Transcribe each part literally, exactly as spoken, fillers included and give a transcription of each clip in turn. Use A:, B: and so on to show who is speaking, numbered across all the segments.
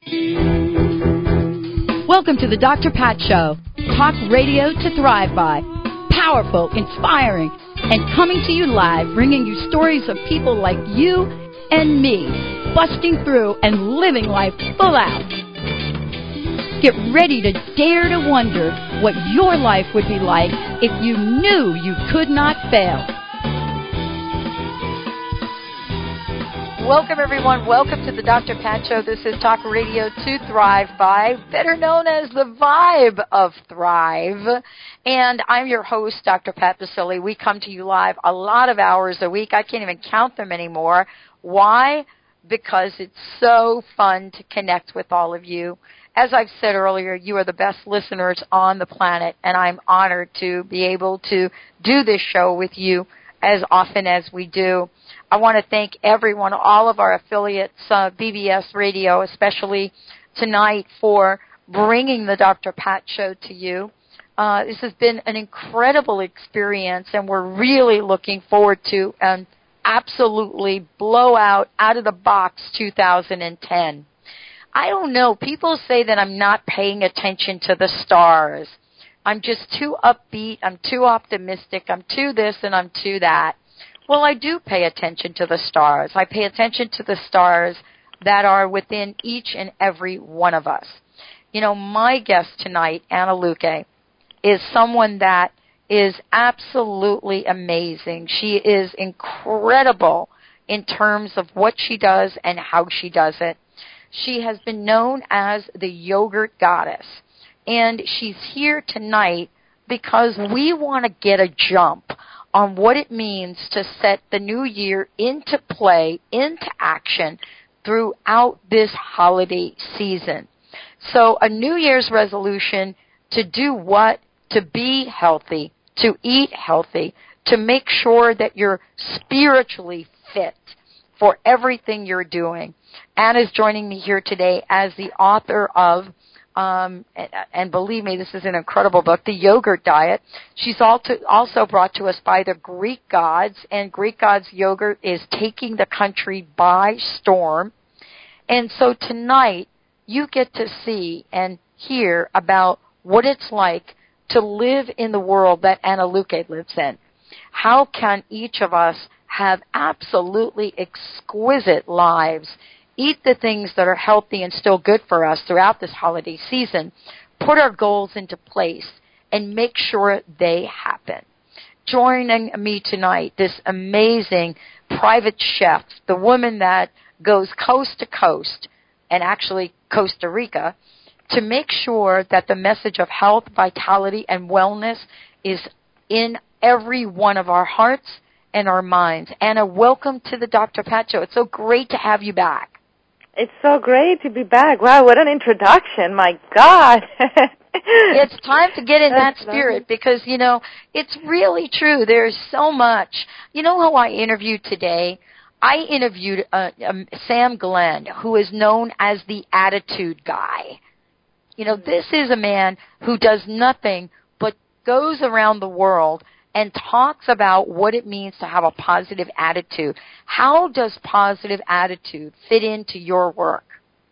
A: Welcome to the Doctor Pat Show. Talk radio to thrive by. Powerful, inspiring, and coming to you live, bringing you stories of people like you and me, busting through and living life full out. Get ready to dare to wonder what your life would be like if you knew you could not fail. Welcome, everyone. Welcome to the Doctor Pat Show. This is Talk Radio to Thrive By, better known as the Vibe of Thrive. And I'm your host, Doctor Pat Baccili. We come to you live a lot of hours a week. I can't even count them anymore. Why? Because it's so fun to connect with all of you. As I've said earlier, you are the best listeners on the planet, and I'm honored to be able to do this show with you as often as we do. I want to thank everyone, all of our affiliates, uh, B B S Radio, especially tonight, for bringing the Doctor Pat Show to you. Uh, this has been an incredible experience, and we're really looking forward to an absolutely blowout, out-of-the-box two thousand ten. I don't know. People say that I'm not paying attention to the stars. I'm just too upbeat. I'm too optimistic. I'm too this and I'm too that. Well, I do pay attention to the stars. I pay attention to the stars that are within each and every one of us. You know, my guest tonight, Anna Luque, is someone that is absolutely amazing. She is incredible in terms of what she does and how she does it. She has been known as the Yogurt Goddess, and she's here tonight because we want to get a jump on what it means to set the new year into play, into action throughout this holiday season. So a New Year's resolution to do what? To be healthy, to eat healthy, to make sure that you're spiritually fit for everything you're doing. Anna's joining me here today as the author of, um, and, and believe me, this is an incredible book, The Yogurt Diet. She's also, also brought to us by the Greek Gods, and Greek Gods Yogurt is taking the country by storm. And so tonight, you get to see and hear about what it's like to live in the world that Anna Luque lives in. How can each of us have absolutely exquisite lives, eat the things that are healthy and still good for us throughout this holiday season, put our goals into place, and make sure they happen. Joining me tonight, this amazing private chef, the woman that goes coast to coast, and actually Costa Rica, to make sure that the message of health, vitality, and wellness is in every one of our hearts and our minds. Anna, welcome to the Doctor Pat Show. It's so great to have you back.
B: It's so great to be back. Wow, what an introduction. My God.
A: It's time to get in that spirit because, you know, it's really true. There's so much. You know how I interviewed today? I interviewed uh, um, Sam Glenn, who is known as the Attitude Guy. You know, this is a man who does nothing but goes around the world and talks about what it means to have a positive attitude. How does positive attitude fit into your work?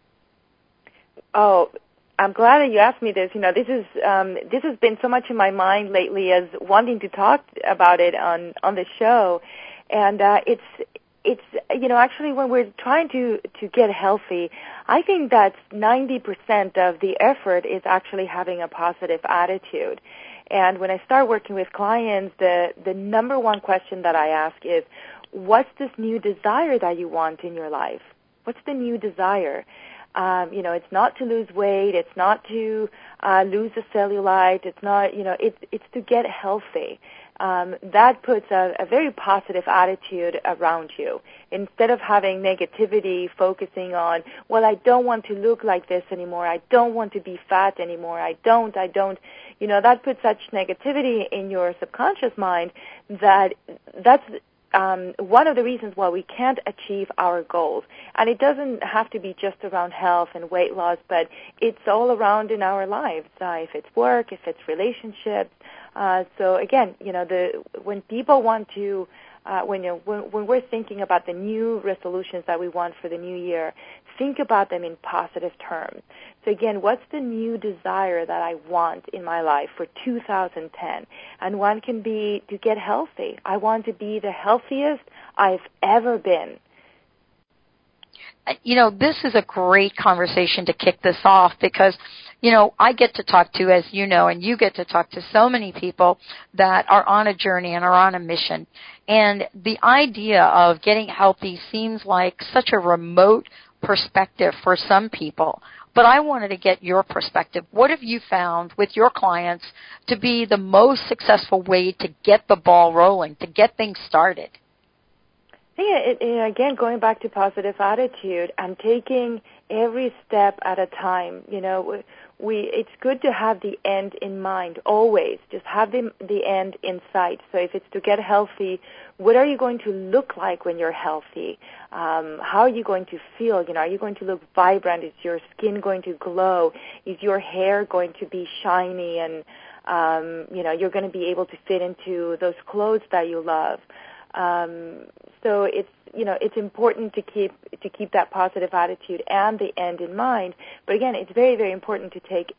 B: Oh, I'm glad that you asked me this. You know, this is um, this has been so much in my mind lately as wanting to talk about it on on the show, and uh, it's it's you know actually when we're trying to to get healthy, I think that ninety percent of the effort is actually having a positive attitude. And when I start working with clients, the, the number one question that I ask is, what's this new desire that you want in your life? What's the new desire? Um, you know, it's not to lose weight. It's not to uh, lose the cellulite. It's not, you know, it's it's to get healthy. Um, that puts a, a very positive attitude around you. Instead of having negativity focusing on, well, I don't want to look like this anymore. I don't want to be fat anymore. I don't, I don't. You know, that puts such negativity in your subconscious mind that that's um, one of the reasons why we can't achieve our goals. And it doesn't have to be just around health and weight loss, but it's all around in our lives. Uh, if it's work, if it's relationships. Uh, so again, you know, the when people want to uh, when, you know, when, when we're thinking about the new resolutions that we want for the new year, think about them in positive terms. So again, what's the new desire that I want in my life for two thousand ten? And one can be to get healthy. I want to be the healthiest I've ever been.
A: You know, this is a great conversation to kick this off because, you know, I get to talk to, as you know, and you get to talk to so many people that are on a journey and are on a mission. And the idea of getting healthy seems like such a remote perspective for some people. But I wanted to get your perspective. What have you found with your clients to be the most successful way to get the ball rolling, to get things started?
B: Yeah, it, it, again, going back to positive attitude and taking every step at a time. You know, we it's good to have the end in mind always. Just have the the end in sight. So if it's to get healthy, what are you going to look like when you're healthy? Um, how are you going to feel? You know, are you going to look vibrant? Is your skin going to glow? Is your hair going to be shiny? And um, you know, you're going to be able to fit into those clothes that you love. Um, so it's, you know, it's important to keep to keep that positive attitude and the end in mind. But again, it's very, very important to take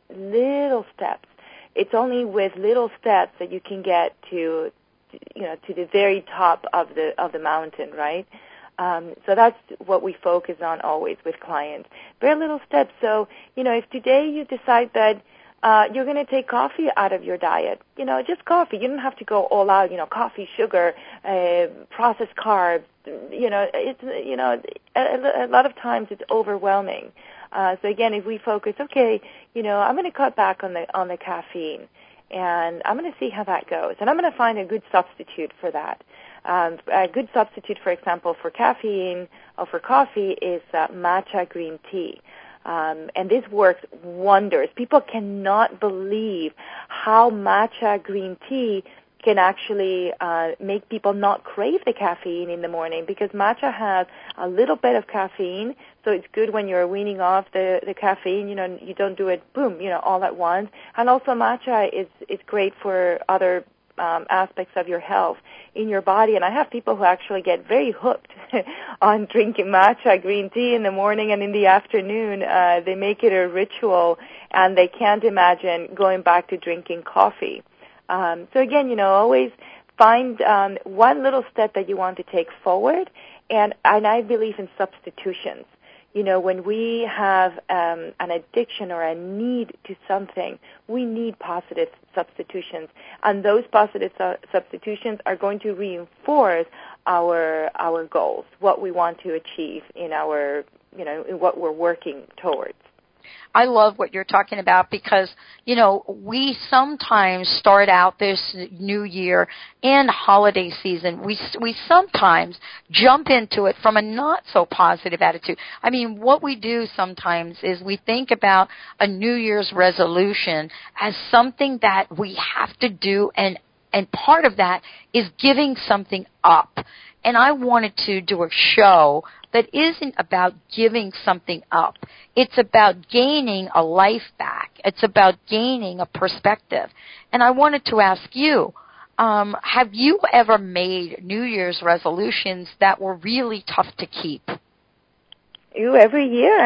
B: little steps. It's only with little steps that you can get to, you know, to the very top of the of the mountain, right? Um, so that's what we focus on always with clients. Very little steps. So, you know, if today you decide that Uh, you're going to take coffee out of your diet. You know, just coffee. You don't have to go all out, you know, coffee, sugar, uh, processed carbs. You know, it's, you know, a, a lot of times it's overwhelming. Uh, so again, if we focus, okay, you know, I'm going to cut back on the, on the caffeine and I'm going to see how that goes. And I'm going to find a good substitute for that. Um, a good substitute, for example, for caffeine or for coffee is uh, matcha green tea. Um, and this works wonders. People cannot believe how matcha green tea can actually uh, make people not crave the caffeine in the morning, because matcha has a little bit of caffeine, so it's good when you're weaning off the, the caffeine. You know, you don't do it, boom, you know, all at once. And also matcha is, is great for other Um, aspects of your health in your body. And I have people who actually get very hooked on drinking matcha green tea in the morning and in the afternoon. Uh, they make it a ritual, and they can't imagine going back to drinking coffee. Um, so again, you know, always find um, one little step that you want to take forward, and, and I believe in substitutions. You know, when we have um, an addiction or a need to something, we need positive substitutions, and those positive su- substitutions are going to reinforce our our goals, what we want to achieve in our, you know, in what we're working towards.
A: I love what you're talking about because, you know, we sometimes start out this new year and holiday season. We we sometimes jump into it from a not so positive attitude. I mean, what we do sometimes is we think about a New Year's resolution as something that we have to do, and and part of that is giving something up. And I wanted to do a show that isn't about giving something up. It's about gaining a life back. It's about gaining a perspective. And I wanted to ask you, um, have you ever made New Year's resolutions that were really tough to keep?
B: You, every year.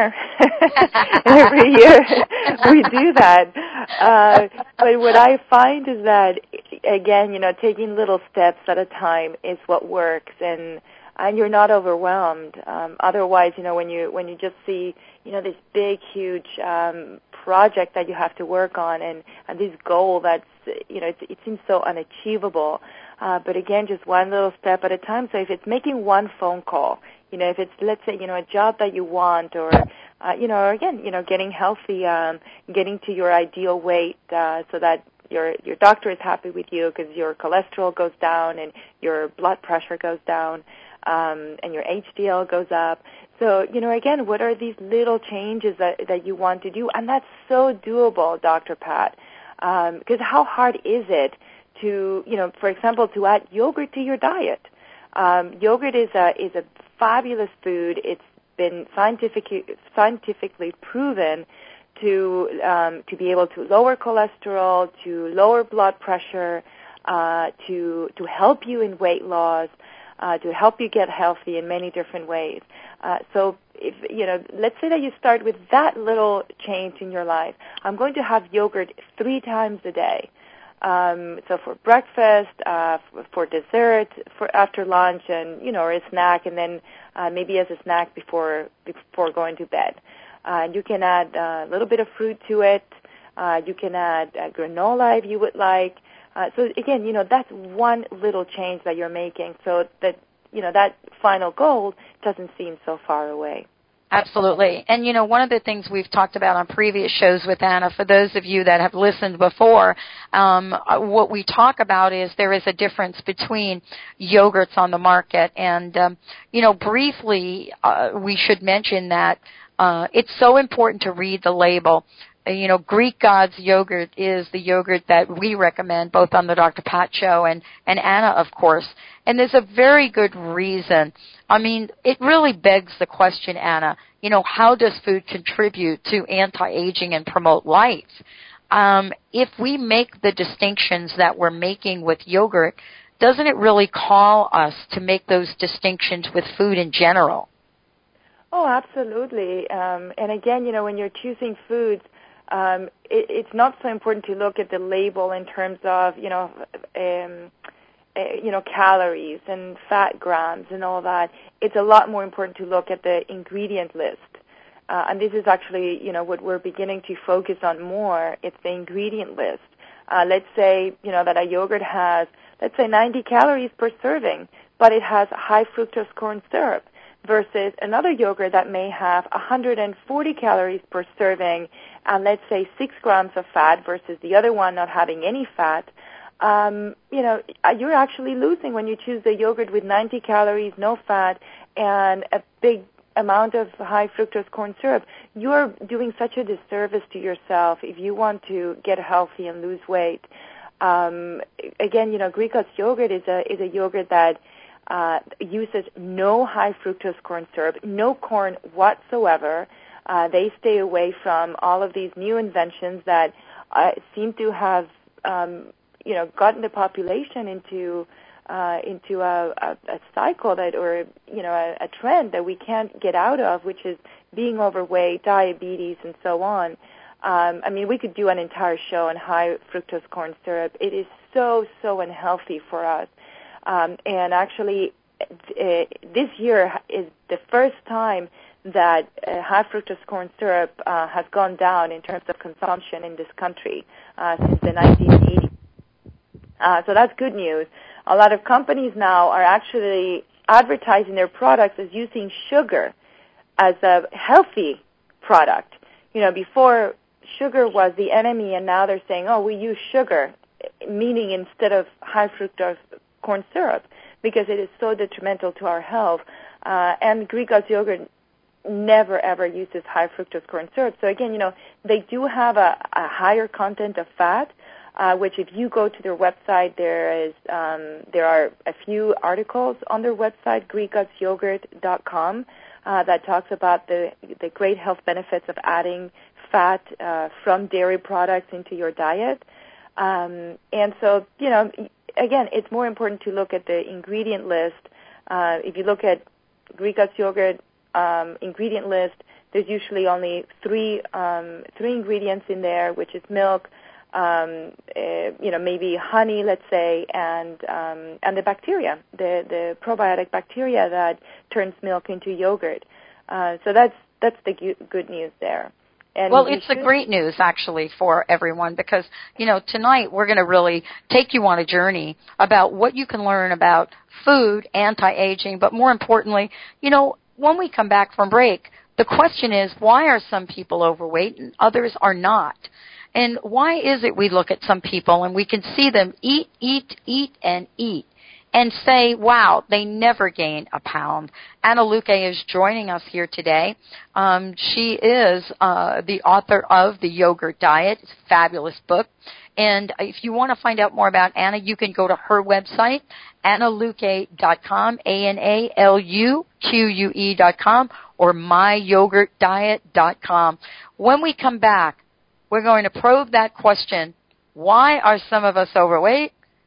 B: Every year we do that. Uh, but what I find is that, again, you know, taking little steps at a time is what works, and and you're not overwhelmed. Um, otherwise, you know, when you when you just see, you know, this big, huge um, project that you have to work on, and, and this goal that's, you know, it, it seems so unachievable. Uh, but again, just one little step at a time. So if it's making one phone call, you know, if it's, let's say, you know, a job that you want, or, uh, you know, or again, you know, getting healthy, um, getting to your ideal weight, uh, so that your your doctor is happy with you because your cholesterol goes down and your blood pressure goes down, um, and your H D L goes up. So, you know, again, what are these little changes that, that you want to do? And that's so doable, Doctor Pat, because um, how hard is it to, you know, for example, to add yogurt to your diet? Um, yogurt is a is a fabulous food. It's been scientifically scientifically proven to um, to be able to lower cholesterol, to lower blood pressure, uh, to to help you in weight loss, uh, to help you get healthy in many different ways. Uh, so, if you know, let's say that you start with that little change in your life. I'm going to have yogurt three times a day. Um, so for breakfast, uh, for, for dessert, for after lunch, and you know, or a snack, and then uh, maybe as a snack before before going to bed. Uh, you can add a little bit of fruit to it. Uh, you can add uh, granola if you would like. Uh, so again, you know, that's one little change that you're making, so that you know that final goal doesn't seem so far away.
A: Absolutely. And, you know, one of the things we've talked about on previous shows with Anna, for those of you that have listened before, um, what we talk about is there is a difference between yogurts on the market. And, um, you know, briefly, uh, we should mention that uh, it's so important to read the label. You know, Greek Gods yogurt is the yogurt that we recommend, both on the Doctor Pat Show and, and Anna, of course. And there's a very good reason. I mean, it really begs the question, Anna, you know, how does food contribute to anti-aging and promote life? Um, if we make the distinctions that we're making with yogurt, doesn't it really call us to make those distinctions with food in general?
B: Oh, absolutely. Um, and again, you know, when you're choosing foods, Um, it, it's not so important to look at the label in terms of, you know, um, uh, you know, calories and fat grams and all that. It's a lot more important to look at the ingredient list. Uh, and this is actually, you know, what we're beginning to focus on more. It's the ingredient list. Uh, let's say, you know, that a yogurt has, let's say, ninety calories per serving, but it has high fructose corn syrup, versus another yogurt that may have one hundred forty calories per serving and let's say six grams of fat versus the other one not having any fat. Um, you know, you're actually losing when you choose the yogurt with ninety calories, no fat, and a big amount of high fructose corn syrup. You're doing such a disservice to yourself if you want to get healthy and lose weight. Um, again, you know, Greek Gods yogurt is a is a yogurt that Uh, uses no high fructose corn syrup, no corn whatsoever. Uh, they stay away from all of these new inventions that uh, seem to have, um, you know, gotten the population into uh, into a, a, a cycle that, or you know, a, a trend that we can't get out of, which is being overweight, diabetes, and so on. Um, I mean, we could do an entire show on high fructose corn syrup. It is so so unhealthy for us. Um, and actually, uh, this year is the first time that uh, high fructose corn syrup uh, has gone down in terms of consumption in this country uh, since the nineteen eighties. Uh, so that's good news. A lot of companies now are actually advertising their products as using sugar as a healthy product. You know, before sugar was the enemy, and now they're saying, oh, we use sugar, meaning instead of high fructose corn syrup, because it is so detrimental to our health. Uh, and Greek Gods yogurt never, ever uses high fructose corn syrup. So again, you know, they do have a, a higher content of fat, uh, which if you go to their website, there is um, there are a few articles on their website, greek gods yogurt dot com, uh, that talks about the the great health benefits of adding fat uh, from dairy products into your diet. Um, and so, you know, again, it's more important to look at the ingredient list. Uh, if you look at Greek Gods yogurt um, ingredient list, there's usually only three um, three ingredients in there, which is milk, um, uh, you know, maybe honey, let's say, and um, and the bacteria, the the probiotic bacteria that turns milk into yogurt. Uh, so that's that's the good news there. And
A: well, it's the great news, actually, for everyone, because, you know, tonight we're going to really take you on a journey about what you can learn about food, anti-aging, but more importantly, you know, when we come back from break, the question is, why are some people overweight and others are not? And why is it we look at some people and we can see them eat, eat, eat, and eat, and say, wow, they never gain a pound? Anna Luque is joining us here today. Um, she is uh, the author of The Yogurt Diet. It's a fabulous book. And if you want to find out more about Anna, you can go to her website, anna luque dot com, A N A L U Q U E dot com, or my yogurt diet dot com. When we come back, we're going to probe that question, why are some of us overweight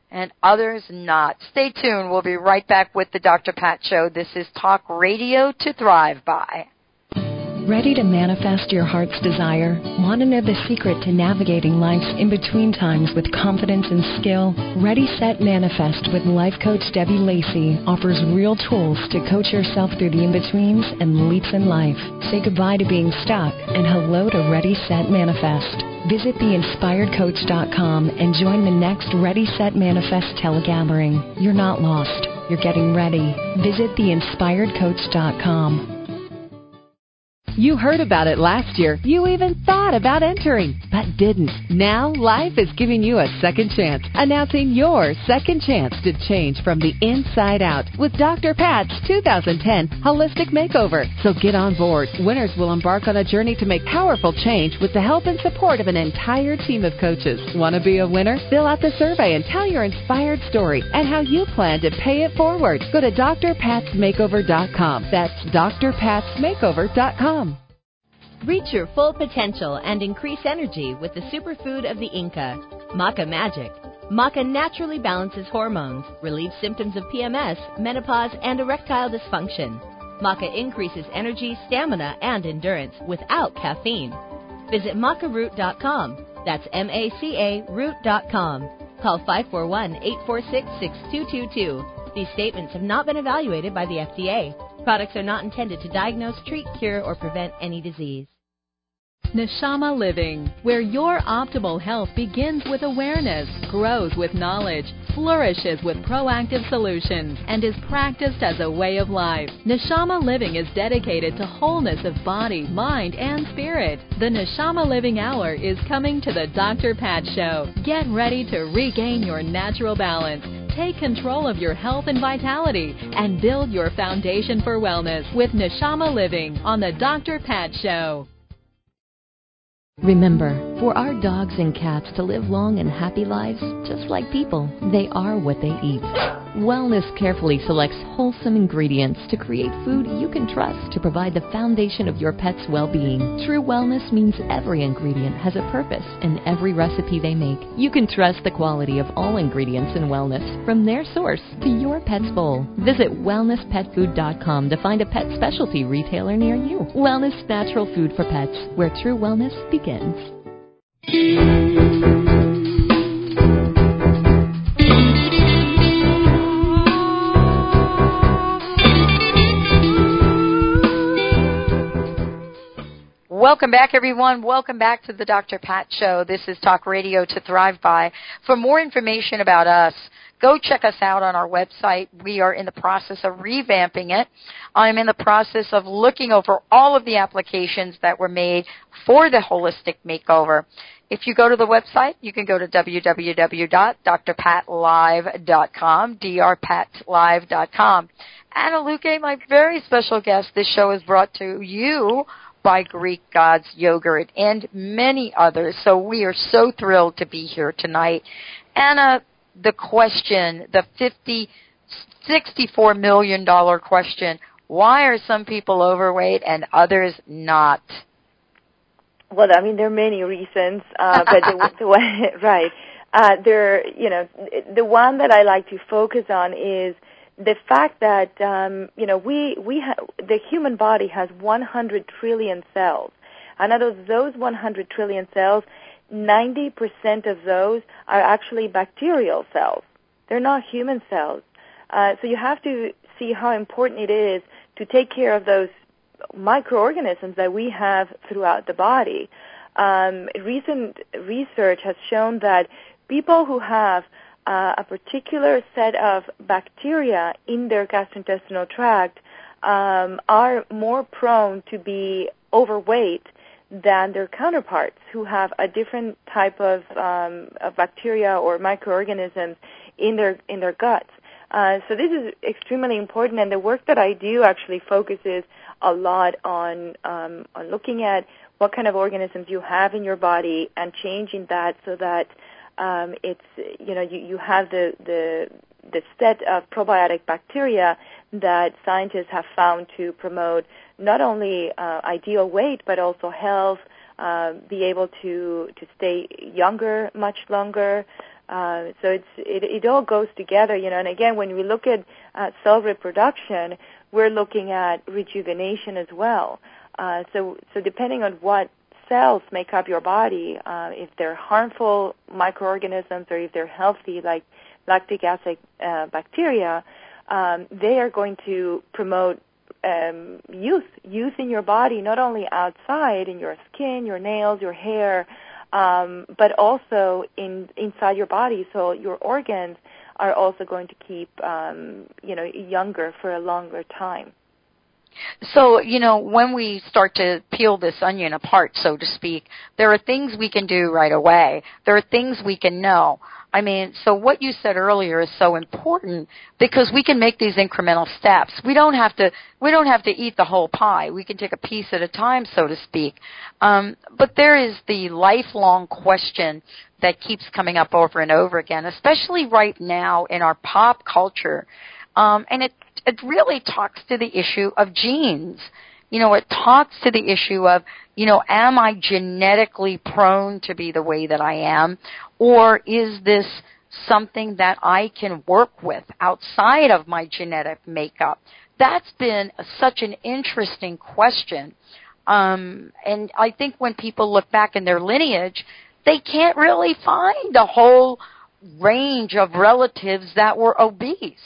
A: and others not. Stay tuned. We'll be right back with the Doctor Pat Show. This is Talk Radio to Thrive By.
C: Ready to manifest your heart's desire? Want to know the secret to navigating life's in-between times with confidence and skill? Ready, Set, Manifest with life coach Debbie Lacey offers real tools to coach yourself through the in-betweens and leaps in life. Say goodbye to being stuck and hello to Ready, Set, Manifest. Visit the inspired coach dot com and join the next Ready, Set, Manifest telegathering. You're not lost. You're getting ready. Visit the inspired coach dot com.
D: You heard about it last year. You even thought about entering, but didn't. Now, life is giving you a second chance, announcing your second chance to change from the inside out with Doctor Pat's two thousand ten Holistic Makeover. So get on board. Winners will embark on a journey to make powerful change with the help and support of an entire team of coaches. Want to be a winner? Fill out the survey and tell your inspired story and how you plan to pay it forward. Go to D R pats makeover dot com. That's D R pats makeover dot com.
E: Reach your full potential and increase energy with the superfood of the Inca, Maca Magic. Maca naturally balances hormones, relieves symptoms of P M S, menopause, and erectile dysfunction. Maca increases energy, stamina, and endurance without caffeine. Visit maca root dot com. That's M A C A root dot com. Call five four one, eight four six, six two two two. These statements have not been evaluated by the F D A. Products are not intended to diagnose, treat, cure, or prevent any disease.
F: Neshama Living, where your optimal health begins with awareness, grows with knowledge, flourishes with proactive solutions, and is practiced as a way of life. Neshama Living is dedicated to wholeness of body, mind, and spirit. The Neshama Living Hour is coming to the Doctor Pat Show. Get ready to regain your natural balance. Take control of your health and vitality and build your foundation for wellness with Neshama Living on the Doctor Pat Show.
C: Remember, for our dogs and cats to live long and happy lives, just like people, they are what they eat. Wellness carefully selects wholesome ingredients to create food you can trust to provide the foundation of your pet's well-being. True wellness means every ingredient has a purpose in every recipe they make. You can trust the quality of all ingredients in wellness, from their source to your pet's bowl. Visit wellness pet food dot com to find a pet specialty retailer near you. Wellness Natural Food for Pets, where true wellness begins.
A: Welcome back, everyone. Welcome back to the Doctor Pat Show. This is Talk Radio to Thrive By. For more information about us, go check us out on our website. We are in the process of revamping it. I'm in the process of looking over all of the applications that were made for the Holistic Makeover. If you go to the website, you can go to w w w dot d r pat live dot com, d r pat live dot com. Anna Luque, my very special guest, this show is brought to you by Greek Gods Yogurt and many others. So we are so thrilled to be here tonight. Anna, the question, the fifty, sixty-four million dollars question, why are some people overweight and others not?
B: Well, I mean, there are many reasons, uh, but the, the one, right, uh, there, you know, the one that I like to focus on is the fact that, um, you know, we, we ha- the human body has one hundred trillion cells. And out of those one hundred trillion cells, ninety percent of those are actually bacterial cells. They're not human cells. Uh, so you have to see how important it is to take care of those microorganisms that we have throughout the body. Um, recent research has shown that people who have uh, a particular set of bacteria in their gastrointestinal tract um, are more prone to be overweight than their counterparts who have a different type of, um, of bacteria or microorganisms in their in their guts. Uh, so this is extremely important, and the work that I do actually focuses a lot on um, on looking at what kind of organisms you have in your body and changing that so that um, it's you know you, you have the, the the set of probiotic bacteria that scientists have found to promote not only uh, ideal weight but also health, uh, be able to to stay younger much longer. Uh, Uh, so it's it, it all goes together, you know. And again, when we look at uh, cell reproduction, we're looking at rejuvenation as well. Uh, so so depending on what cells make up your body, uh, if they're harmful microorganisms or if they're healthy, like lactic acid uh, bacteria, um, they are going to promote um, youth, youth in your body, not only outside in your skin, your nails, your hair, um, but also in inside your body. So your organs are also going to keep, um, you know, younger for a longer time.
A: So, you know, when we start to peel this onion apart, so to speak, there are things we can do right away. There are things we can know. I mean, so what you said earlier is so important because we can make these incremental steps. We don't have to, we don't have to eat the whole pie. We can take a piece at a time, so to speak. Um, but there is the lifelong question that keeps coming up over and over again, especially right now in our pop culture. Um, and it, it really talks to the issue of genes. You know, it talks to the issue of, you know, am I genetically prone to be the way that I am, or is this something that I can work with outside of my genetic makeup? That's been such an interesting question. Um, and I think when people look back in their lineage, they can't really find a whole range of relatives that were obese.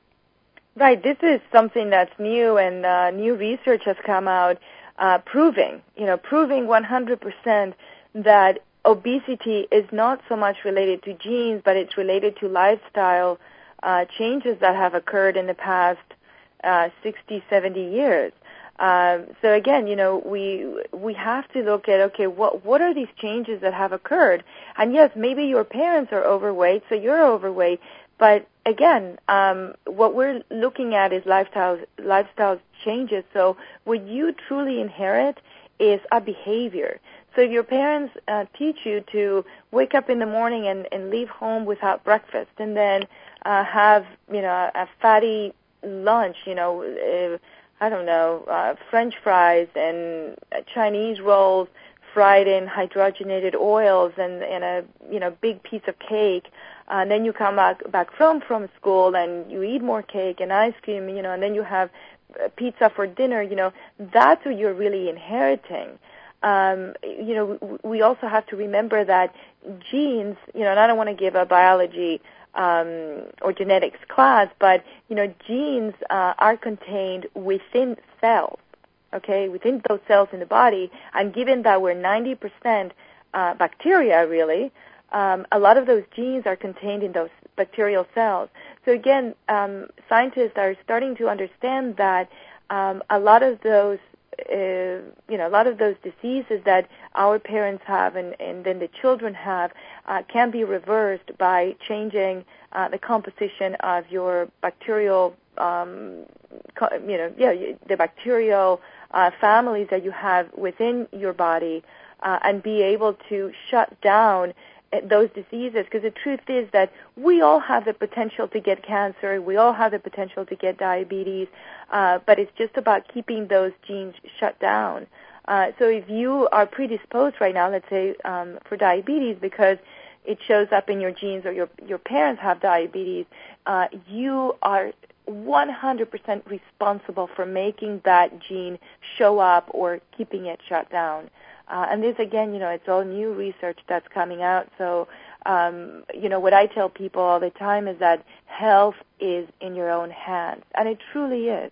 B: Right. This is something that's new, and uh, new research has come out uh, proving, you know, proving one hundred percent that obesity is not so much related to genes, but it's related to lifestyle uh, changes that have occurred in the past uh, sixty, seventy years. Um, so again, you know, we we have to look at, okay, what what are these changes that have occurred? And yes, maybe your parents are overweight, so you're overweight. But again, um, what we're looking at is lifestyle lifestyle changes. So what you truly inherit is a behavior. So if your parents uh, teach you to wake up in the morning and, and leave home without breakfast, and then uh, have, you know, a fatty lunch, you know, uh, I don't know, uh, French fries and uh, Chinese rolls fried in hydrogenated oils, and, and a, you know, big piece of cake. Uh, and then you come back back from from school and you eat more cake and ice cream, you know, and then you have pizza for dinner. You know, that's what you're really inheriting. Um, you know, we also have to remember that genes, you know, and I don't want to give a biology um, or genetics class, but, you know, genes uh, are contained within cells, okay, within those cells in the body. And given that we're ninety percent uh, bacteria, really, Um, a lot of those genes are contained in those bacterial cells. So again, um, scientists are starting to understand that um, a lot of those, uh, you know, a lot of those diseases that our parents have and, and then the children have uh, can be reversed by changing uh, the composition of your bacterial, um, co- you know, yeah, the bacterial uh, families that you have within your body, uh, and be able to shut down those diseases, because the truth is that we all have the potential to get cancer, we all have the potential to get diabetes, uh, but it's just about keeping those genes shut down. Uh, so if you are predisposed right now, let's say um, for diabetes, because it shows up in your genes or your your parents have diabetes, uh, you are one hundred percent responsible for making that gene show up or keeping it shut down. Uh, and this, again, you know, it's all new research that's coming out. So, um, you know, what I tell people all the time is that health is in your own hands, and it truly is.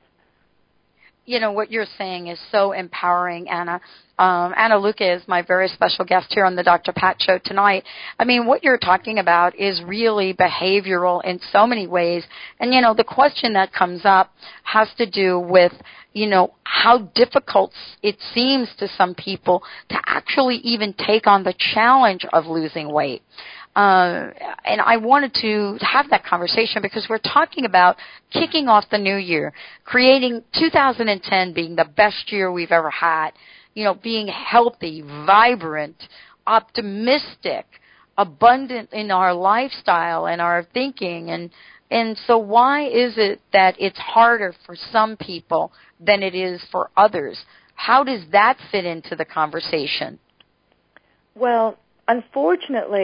A: You know, what you're saying is so empowering, Anna. Um, Anna Luca is my very special guest here on the Doctor Pat Show tonight. I mean, what you're talking about is really behavioral in so many ways. And, you know, the question that comes up has to do with, you know, how difficult it seems to some people to actually even take on the challenge of losing weight. Uh, and I wanted to have that conversation because we're talking about kicking off the new year, creating two thousand ten being the best year we've ever had, you know, being healthy, vibrant, optimistic, abundant in our lifestyle and our thinking. And, and so why is it that it's harder for some people than it is for others? How does that fit into the conversation?
B: Well, unfortunately,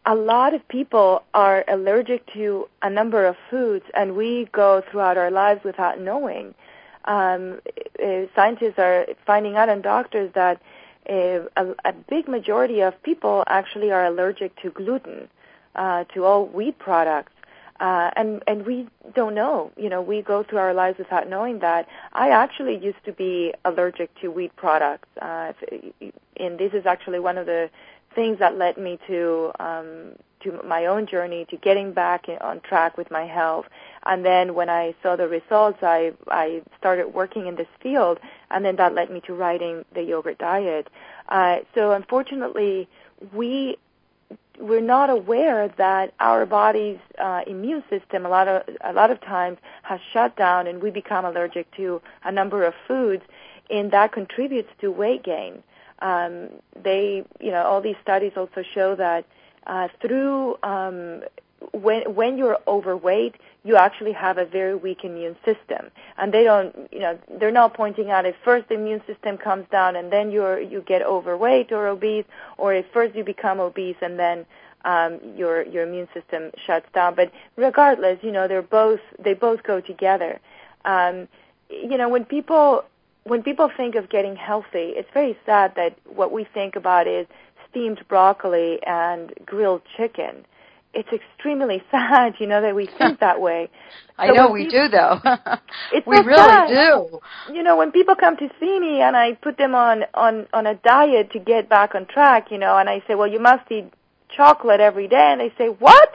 B: a lot of people are allergic to a number of foods, and we go throughout our lives without knowing. Um, uh, scientists are finding out, and doctors, that uh, a, a big majority of people actually are allergic to gluten, uh, to all wheat products. Uh, and, and we don't know. You know, we go through our lives without knowing that. I actually used to be allergic to wheat products. Uh, and this is actually one of the things that led me to um, to my own journey, to getting back on track with my health. And then when I saw the results, I I started working in this field, and then that led me to writing the Yogurt Diet. Uh, so unfortunately, we we're not aware that our body's uh, immune system a lot of a lot of times has shut down, and we become allergic to a number of foods, and that contributes to weight gain. Um, they, you know, all these studies also show that uh, through um, when when you're overweight, you actually have a very weak immune system, and they don't, you know, they're not pointing out if first the immune system comes down and then you're you get overweight or obese, or if first you become obese and then um, your your immune system shuts down. But regardless, you know, they're both they both go together. Um, you know, when people When people think of getting healthy, it's very sad that what we think about is steamed broccoli and grilled chicken. It's extremely sad, you know, that we think that way.
A: I
B: so
A: know we
B: people,
A: do, though.
B: It's
A: we
B: so
A: really
B: sad.
A: do.
B: You know, when people come to see me and I put them on, on, on a diet to get back on track, you know, and I say, well, you must eat chocolate every day, and they say, what?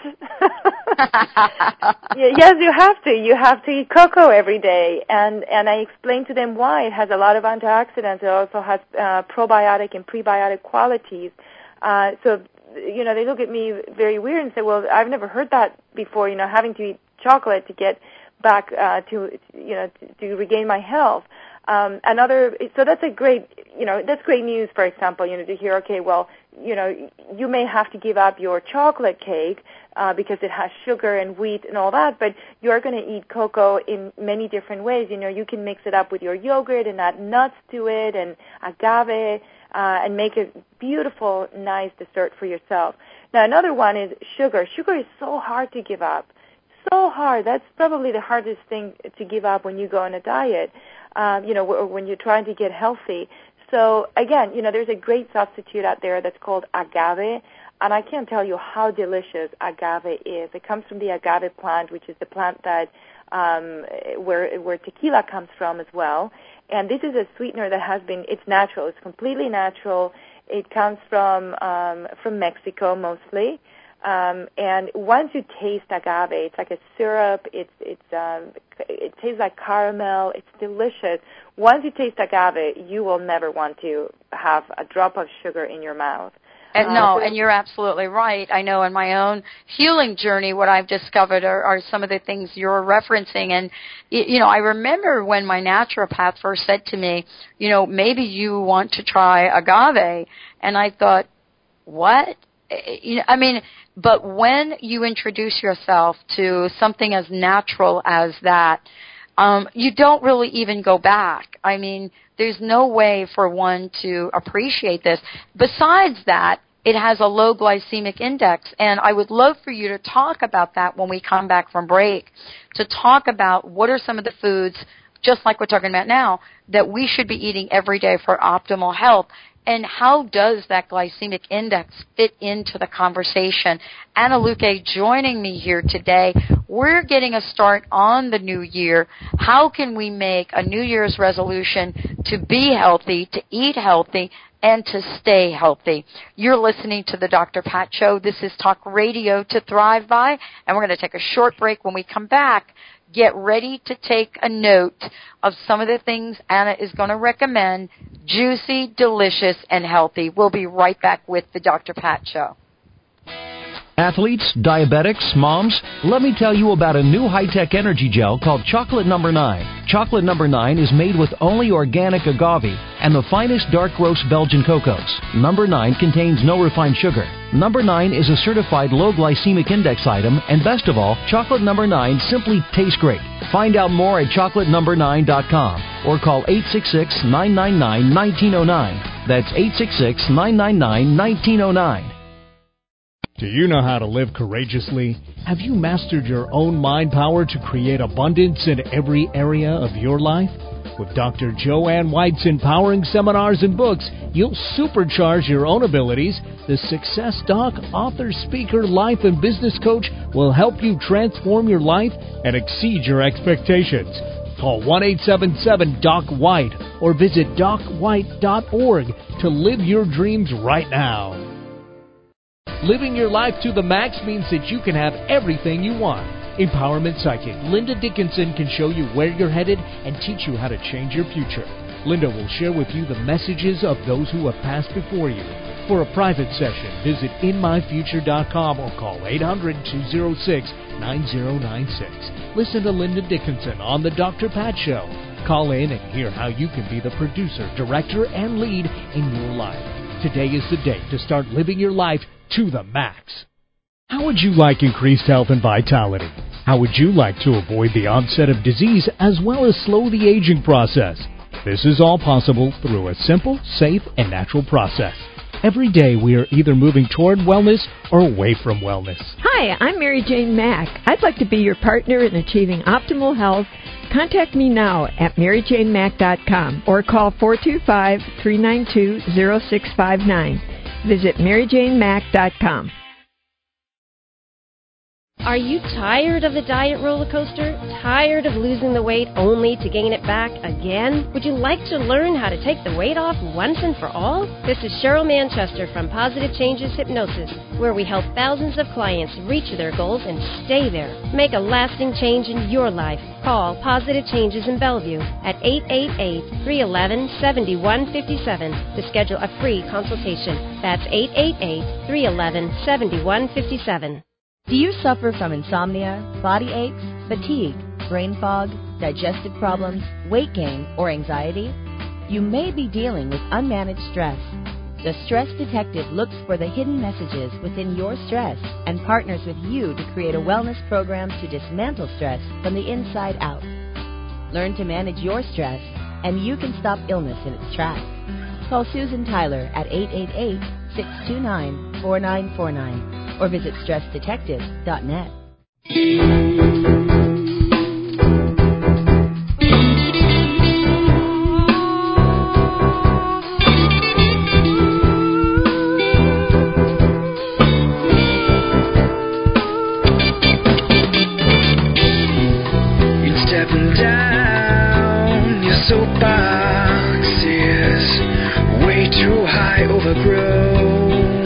B: Yes, you have to. You have to eat cocoa every day, and and I explain to them why. It has a lot of antioxidants. It also has uh, probiotic and prebiotic qualities. Uh, so, you know, they look at me very weird and say, well, I've never heard that before, you know, having to eat chocolate to get back uh, to, you know, to, to regain my health. Um, another, so that's a great, you know, that's great news, for example, you know, to hear, okay, well, you know, you may have to give up your chocolate cake uh, because it has sugar and wheat and all that, but you're going to eat cocoa in many different ways. You know, you can mix it up with your yogurt and add nuts to it and agave uh, and make a beautiful, nice dessert for yourself. Now, another one is sugar. Sugar is so hard to give up. So hard. That's probably the hardest thing to give up when you go on a diet, um, you know, or when you're trying to get healthy. So, again, you know, there's a great substitute out there that's called agave, and I can't tell you how delicious agave is. It comes from the agave plant, which is the plant that um, where where tequila comes from as well. And this is a sweetener that has been, it's natural. It's completely natural. It comes from um, from Mexico mostly. Um, and once you taste agave, it's like a syrup. It's it's um, it tastes like caramel. It's delicious. Once you taste agave, you will never want to have a drop of sugar in your mouth.
A: And
B: uh,
A: no,
B: so
A: and you're absolutely right. I know in my own healing journey, what I've discovered are, are some of the things you're referencing. And, you know, I remember when my naturopath first said to me, you know, maybe you want to try agave. And I thought, what? You know, I mean, but when you introduce yourself to something as natural as that, um, you don't really even go back. I mean, there's no way for one to appreciate this. Besides that, it has a low glycemic index, and I would love for you to talk about that when we come back from break, to talk about what are some of the foods, just like we're talking about now, that we should be eating every day for optimal health. And how does that glycemic index fit into the conversation? Anna Luque joining me here today. We're getting a start on the new year. How can we make a New Year's resolution to be healthy, to eat healthy, and to stay healthy? You're listening to the Doctor Pat Show. This is Talk Radio to Thrive By, and we're going to take a short break. When we come back, get ready to take a note of some of the things Anna is going to recommend, juicy, delicious, and healthy. We'll be right back with the Doctor Pat Show.
G: Athletes, diabetics, moms, let me tell you about a new high-tech energy gel called Chocolate Number nine. Chocolate Number nine is made with only organic agave and the finest dark roast Belgian cocos. Number nine contains no refined sugar. Number nine is a certified low glycemic index item, and best of all, Chocolate Number nine simply tastes great. Find out more at chocolate number nine dot com or call eight six six, nine nine nine, one nine zero nine. That's eight six six, nine nine nine, one nine zero nine.
H: Do you know how to live courageously? Have you mastered your own mind power to create abundance in every area of your life? With Doctor Joanne White's empowering seminars and books, you'll supercharge your own abilities. The Success Doc, author, speaker, life, and business coach will help you transform your life and exceed your expectations. Call one eight seven seven, D O C, White or visit doc white dot org to live your dreams right now. Living your life to the max means that you can have everything you want. Empowerment Psychic Linda Dickinson can show you where you're headed and teach you how to change your future. Linda will share with you the messages of those who have passed before you. For a private session, visit in my future dot com or call eight hundred, two oh six, nine oh nine six. Listen to Linda Dickinson on The Doctor Pat Show. Call in and hear how you can be the producer, director, and lead in your life. Today is the day to start living your life to the max. How would you like increased health and vitality? How would you like to avoid the onset of disease as well as slow the aging process? This is all possible through a simple, safe, and natural process. Every day we are either moving toward wellness or away from wellness.
I: Hi, I'm Mary Jane Mack. I'd like to be your partner in achieving optimal health. Contact me now at mary jane mack dot com or call four two five, three nine two, zero six five nine. Visit mary jane mack dot com.
J: Are you tired of the diet roller coaster? Tired of losing the weight only to gain it back again? Would you like to learn how to take the weight off once and for all? This is Cheryl Manchester from Positive Changes Hypnosis, where we help thousands of clients reach their goals and stay there. Make a lasting change in your life. Call Positive Changes in Bellevue at eight eight eight, three one one, seven one five seven to schedule a free consultation. That's eight eight eight, three one one, seven one five seven.
E: Do you suffer from insomnia, body aches, fatigue, brain fog, digestive problems, weight gain, or anxiety? You may be dealing with unmanaged stress. The Stress Detective looks for the hidden messages within your stress and partners with you to create a wellness program to dismantle stress from the inside out. Learn to manage your stress, and you can stop illness in its tracks. Call Susan Tyler at eight eight eight, six two nine, four nine four nine. Or visit stress detective dot net.
K: You're stepping down, your soapbox is way too high, overgrown.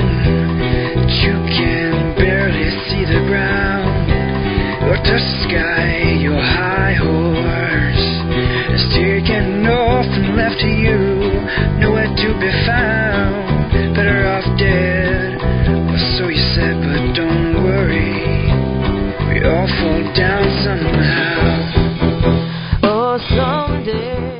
K: You can barely see the ground or touch the sky. Your high horse is taken off and left to you, nowhere to be found. Better off dead, or so you said, but don't worry, we all fall down somehow. Oh, someday.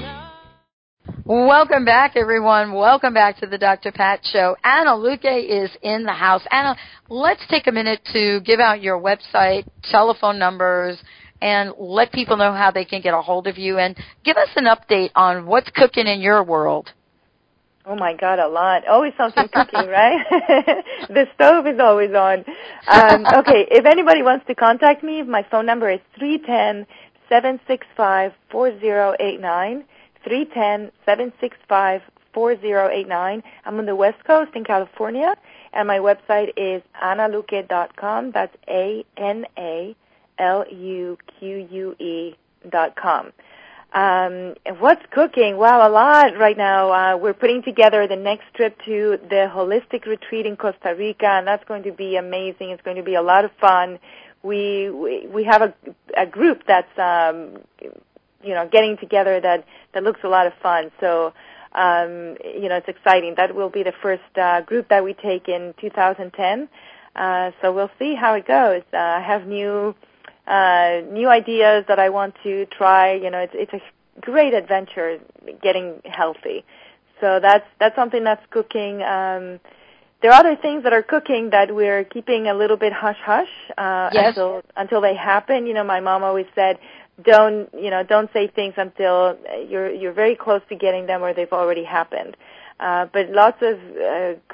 A: Welcome back, everyone. Welcome back to the Doctor Pat Show. Anna Luque is in the house. Anna, let's take a minute to give out your website, telephone numbers, and let people know how they can get a hold of you. And give us an update on what's cooking in your world.
B: Oh, my God, a lot. Always something cooking, right? The stove is always on. Um, okay, if anybody wants to contact me, my phone number is three one zero, seven six five, four zero eight nine. three one zero, seven six five, four zero eight nine. I'm on the West Coast in California, and my website is anna luque dot com. That's A N A L U Q U E dot com. Um, and what's cooking? Well, a lot right now. Uh, we're putting together the next trip to the Holistic Retreat in Costa Rica, and that's going to be amazing. It's going to be a lot of fun. We we, we have a, a group that's um, you know, getting together that, that looks a lot of fun. So, um, you know, it's exciting. That will be the first uh, group that we take in two thousand ten. Uh, so we'll see how it goes. Uh, I have new uh, new ideas that I want to try. You know, it's it's a great adventure getting healthy. So that's that's something that's cooking. Um, there are other things that are cooking that we're keeping a little bit hush hush uh,
A: yes.
B: until until they happen. You know, my mom always said, don't you know don't say things until you're you're very close to getting them or they've already happened. Uh, but lots of uh, great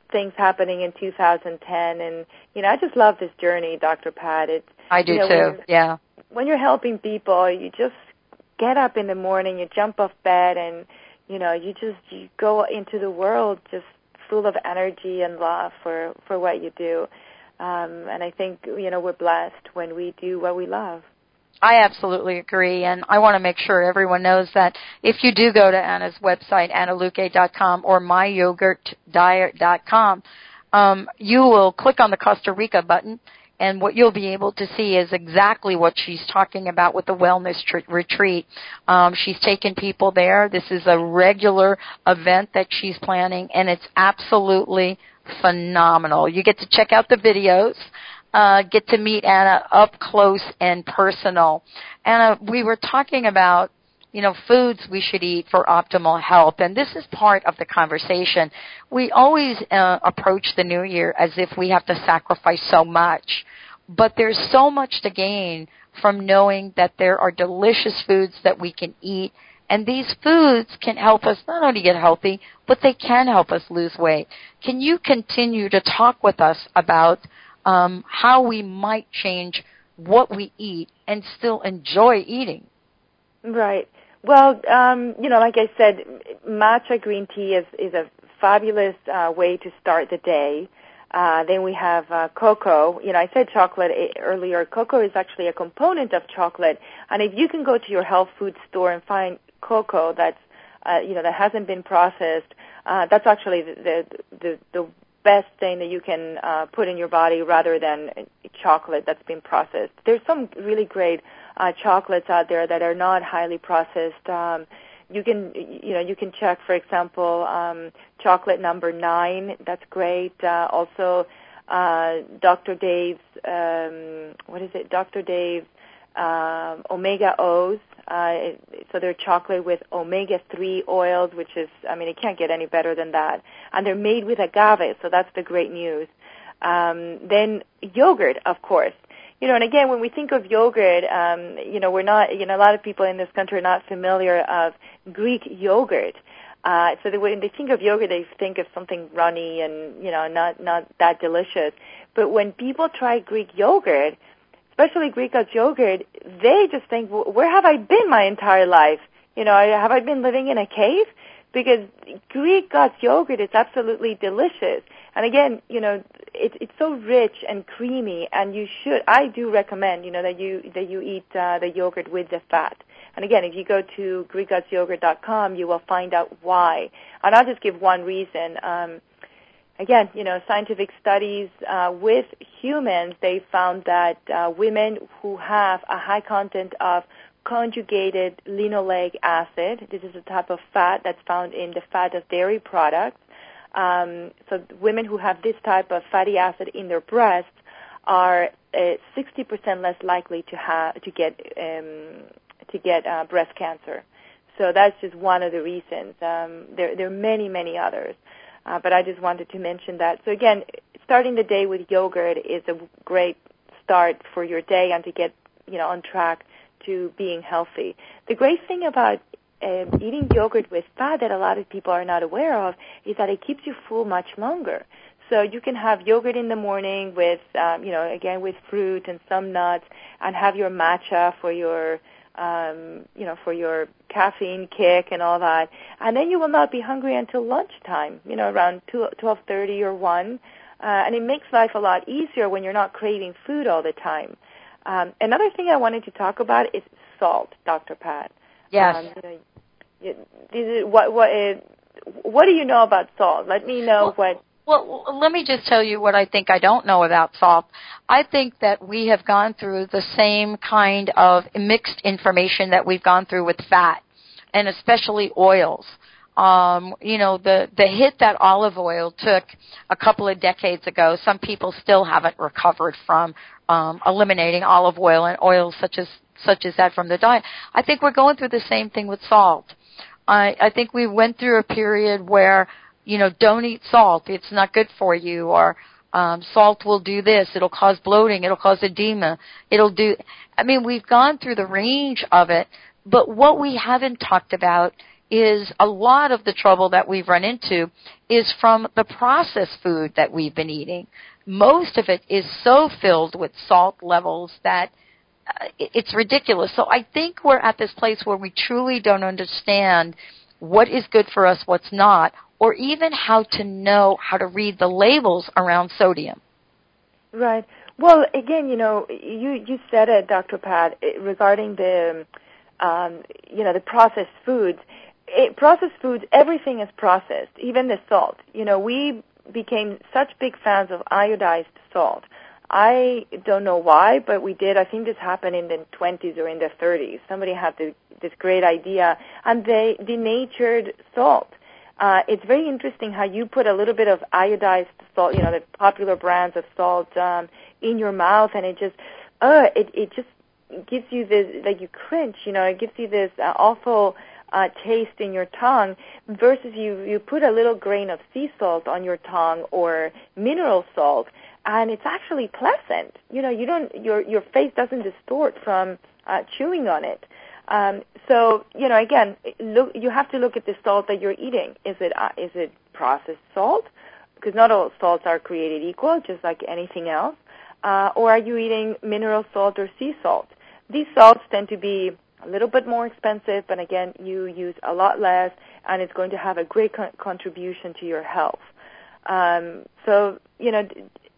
B: things happening in two thousand ten, and you know, I just love this journey, Doctor Pat. It's
A: I do
B: you know,
A: too. Yeah.
B: When you're helping people, you just get up in the morning, you jump off bed, and you know, you just you go into the world just full of energy and love for for what you do. Um, and I think you know we're blessed when we do what we love.
A: I absolutely agree, and I want to make sure everyone knows that if you do go to Anna's website, anna luque dot com or my yogurt diet dot com, um, you will click on the Costa Rica button, and what you'll be able to see is exactly what she's talking about with the wellness tr- retreat. Um, she's taken people there. This is a regular event that she's planning, and it's absolutely phenomenal. You get to check out the videos. Uh, get to meet Anna up close and personal. Anna, we were talking about, you know, foods we should eat for optimal health, and this is part of the conversation. We always uh, approach the new year as if we have to sacrifice so much, but there's so much to gain from knowing that there are delicious foods that we can eat, and these foods can help us not only get healthy, but they can help us lose weight. Can you continue to talk with us about Um, how we might change what we eat and still enjoy eating?
B: Right. Well, um, you know, like I said, matcha green tea is, is a fabulous uh, way to start the day. Uh, then we have uh, cocoa. You know, I said chocolate earlier. Cocoa is actually a component of chocolate. And if you can go to your health food store and find cocoa that's, uh, you know, that hasn't been processed, uh, that's actually the, the, the, the best thing that you can uh, put in your body rather than chocolate that's been processed. There's some really great uh, chocolates out there that are not highly processed. Um, you can, you know, you can check, for example, um, chocolate number nine. That's great. Uh, also, uh, Doctor Dave's, um, what is it? Doctor Dave's um, Omega O's. Uh, so they're chocolate with omega three oils, which is, I mean, it can't get any better than that. And they're made with agave, so that's the great news. Um, then yogurt, of course. You know, and again, when we think of yogurt, um, you know, we're not, you know, a lot of people in this country are not familiar of Greek yogurt. Uh, so that when they think of yogurt, they think of something runny and, you know, not, not that delicious. But when people try Greek yogurt, especially Greek God's yogurt, they just think, where have I been my entire life? You know, have I been living in a cave? Because Greek God's yogurt is absolutely delicious. And again, you know, it, it's so rich and creamy, and you should, I do recommend, you know, that you that you eat uh, the yogurt with the fat. And again, if you go to greek gods yogurt dot com, you will find out why. And I'll just give one reason. Um, Again, you know, scientific studies uh, with humans, they found that uh, women who have a high content of conjugated linoleic acid, this is a type of fat that's found in the fat of dairy products. Um, so women who have this type of fatty acid in their breasts are uh, sixty percent less likely to have to get um, to get uh, breast cancer. So that's just one of the reasons. Um, there, there are many, many others. Uh, but I just wanted to mention that. So again, starting the day with yogurt is a great start for your day and to get, you know, on track to being healthy. The great thing about uh, eating yogurt with fat that a lot of people are not aware of is that it keeps you full much longer. So you can have yogurt in the morning with, um, you know, again with fruit and some nuts, and have your matcha for your Um, you know, for your caffeine kick and all that. And then you will not be hungry until lunchtime, you know, around twelve thirty or one. Uh, and it makes life a lot easier when you're not craving food all the time. Um, another thing I wanted to talk about is salt, Doctor Pat.
A: Yes.
B: Um, you know, what, what, uh, what do you know about salt? Let me know
A: well,
B: what...
A: Well, let me just tell you what I think I don't know about salt. I think that we have gone through the same kind of mixed information that we've gone through with fat, and especially oils. Um, you know, the, the hit that olive oil took a couple of decades ago, some people still haven't recovered from um, eliminating olive oil and oils such as such as that from the diet. I think we're going through the same thing with salt. I, I think we went through a period where, you know, don't eat salt, it's not good for you, or um, salt will do this, it'll cause bloating, it'll cause edema, it'll do, I mean, we've gone through the range of it, but what we haven't talked about is a lot of the trouble that we've run into is from the processed food that we've been eating. Most of it is so filled with salt levels that uh, it's ridiculous. So I think we're at this place where we truly don't understand what is good for us, what's not, or even how to know how to read the labels around sodium.
B: Right. Well, again, you know, you, you said it, Doctor Pat, regarding the, um, you know, the processed foods. It, processed foods, everything is processed, even the salt. You know, we became such big fans of iodized salt. I don't know why, but we did. I think this happened in the twenties or in the thirties. Somebody had the, this great idea, and they denatured salt. Uh, it's very interesting how you put a little bit of iodized salt, you know, the popular brands of salt, um, in your mouth, and it just, uh, it, it just gives you this, like you cringe, you know, it gives you this uh, awful uh, taste in your tongue, versus you, you put a little grain of sea salt on your tongue or mineral salt, and it's actually pleasant. You know, you don't, your, your face doesn't distort from uh, chewing on it. Um, so, you know, again, look, you have to look at the salt that you're eating. Is it, uh, is it processed salt? Because not all salts are created equal, just like anything else. Uh, or are you eating mineral salt or sea salt? These salts tend to be a little bit more expensive, but again, you use a lot less, and it's going to have a great con- contribution to your health. Um, so, you know,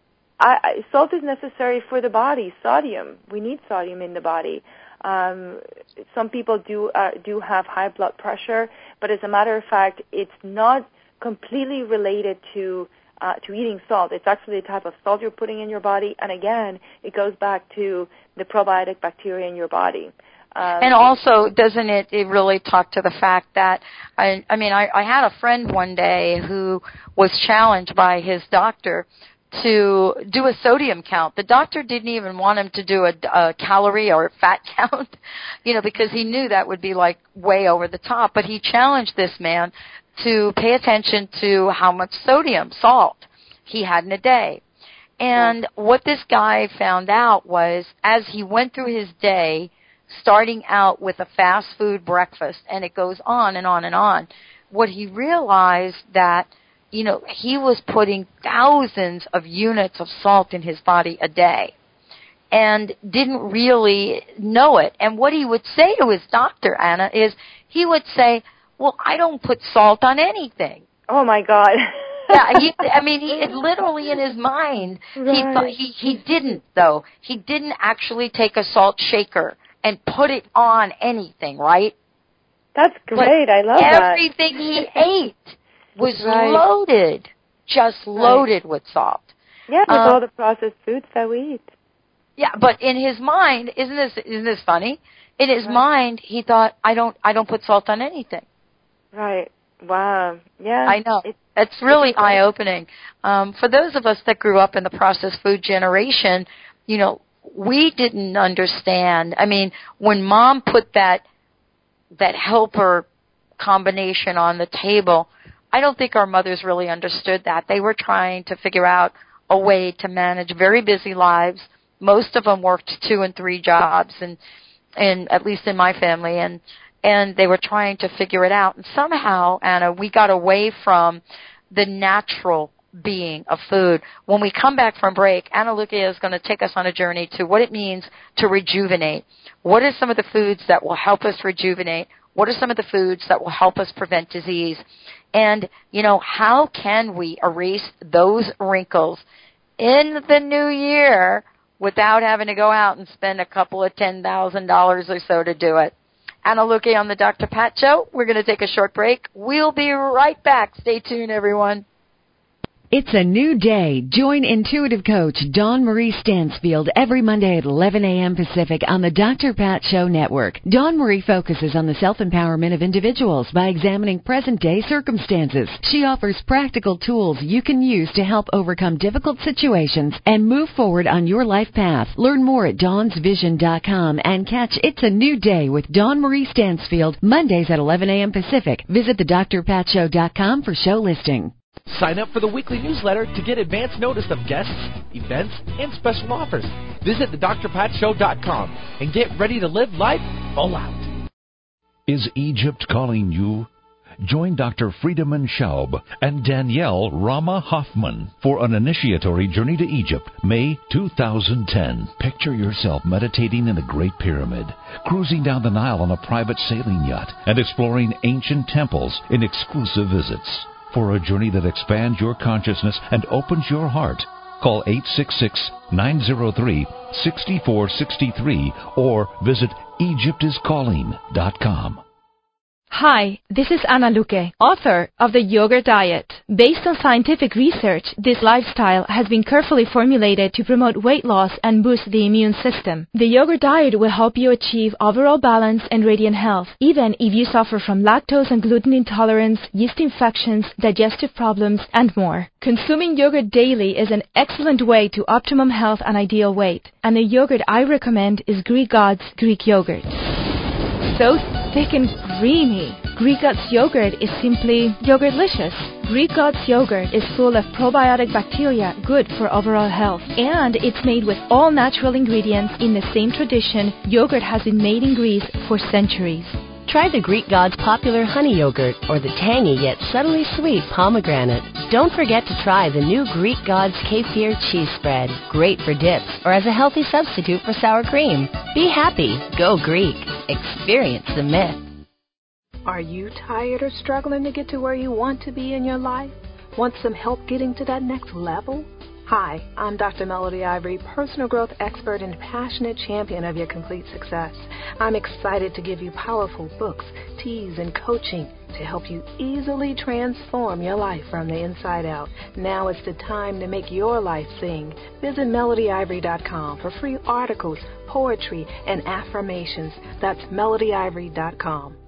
B: I, I, salt is necessary for the body. Sodium, we need sodium in the body. Um, some people do uh, do have high blood pressure, but as a matter of fact, it's not completely related to uh, to eating salt. It's actually the type of salt you're putting in your body, and again, it goes back to the probiotic bacteria in your body. Um,
A: and also, doesn't it, it really talk to the fact that, I, I mean, I, I had a friend one day who was challenged by his doctor to do a sodium count. The doctor didn't even want him to do a, a calorie or fat count, you know, because he knew that would be like way over the top. But he challenged this man to pay attention to how much sodium, salt, he had in a day. And what this guy found out was, as he went through his day, starting out with a fast food breakfast, and it goes on and on and on, what he realized that, you know, he was putting thousands of units of salt in his body a day and didn't really know it. And what he would say to his doctor, Anna, is he would say, well, I don't put salt on anything.
B: Oh, my God.
A: yeah, he, I mean, he literally in his mind, right. he, thought, he he didn't, though. He didn't actually take a salt shaker and put it on anything, right?
B: That's great.
A: But
B: I love
A: everything
B: that.
A: Everything he ate was right. loaded, just loaded right. with salt.
B: Yeah, with
A: um,
B: all the processed foods that we eat.
A: Yeah, but in his mind, isn't this isn't this funny? In his
B: right.
A: mind, he thought, I don't I don't put salt on anything.
B: Right. Wow. Yeah.
A: I know.
B: It's,
A: it's really it's eye opening. Um, for those of us that grew up in the processed food generation, you know, we didn't understand. I mean, when Mom put that that helper combination on the table, I don't think our mothers really understood that. They were trying to figure out a way to manage very busy lives. Most of them worked two and three jobs, and and at least in my family, and and they were trying to figure it out. And somehow, Anna, we got away from the natural being of food. When we come back from break, Anna Lucia is going to take us on a journey to what it means to rejuvenate. What are some of the foods that will help us rejuvenate? What are some of the foods that will help us prevent disease? And, you know, how can we erase those wrinkles in the new year without having to go out and spend a couple of ten thousand dollars or so to do it? Anna Lucia on the Doctor Pat Show. We're going to take a short break. We'll be right back. Stay tuned, everyone.
D: It's a new day. Join intuitive coach Dawn Marie Stansfield every Monday at eleven a.m. Pacific on the Doctor Pat Show Network. Dawn Marie focuses on the self-empowerment of individuals by examining present-day circumstances. She offers practical tools you can use to help overcome difficult situations and move forward on your life path. Learn more at dawns vision dot com and catch It's a New Day with Dawn Marie Stansfield Mondays at eleven a.m. Pacific. Visit the dr pat show dot com for show listing.
L: Sign up for the weekly newsletter to get advance notice of guests, events, and special offers. Visit the dr pat show dot com and get ready to live life full out.
M: Is Egypt calling you? join Doctor Friedemann Schaub and Danielle Rama Hoffman for an initiatory journey to Egypt, May two thousand ten. Picture yourself meditating in the Great Pyramid, cruising down the Nile on a private sailing yacht, and exploring ancient temples in exclusive visits. For a journey that expands your consciousness and opens your heart, call eight six six, nine zero three, six four six three or visit egypt is calling dot com.
N: Hi, this is Anna Luque, author of The Yogurt Diet. Based on scientific research, this lifestyle has been carefully formulated to promote weight loss and boost the immune system. The Yogurt Diet will help you achieve overall balance and radiant health, even if you suffer from lactose and gluten intolerance, yeast infections, digestive problems, and more. Consuming yogurt daily is an excellent way to optimum health and ideal weight. And the yogurt I recommend is Greek God's Greek Yogurt. So thick and creamy. Greek God's yogurt is simply yogurtlicious. Greek God's yogurt is full of probiotic bacteria good for overall health. And it's made with all natural ingredients in the same tradition yogurt has been made in Greece for centuries.
E: Try the Greek God's popular honey yogurt or the tangy yet subtly sweet pomegranate. Don't forget to try the new Greek God's kefir cheese spread. Great for dips or as a healthy substitute for sour cream. Be happy. Go Greek. Experience the myth.
O: Are you tired or struggling to get to where you want to be in your life? Want some help getting to that next level? Hi, I'm Doctor Melody Ivory, personal growth expert and passionate champion of your complete success. I'm excited to give you powerful books, teas, and coaching to help you easily transform your life from the inside out. Now is the time to make your life sing. Visit melody ivory dot com for free articles, poetry, and affirmations. That's melody ivory dot com.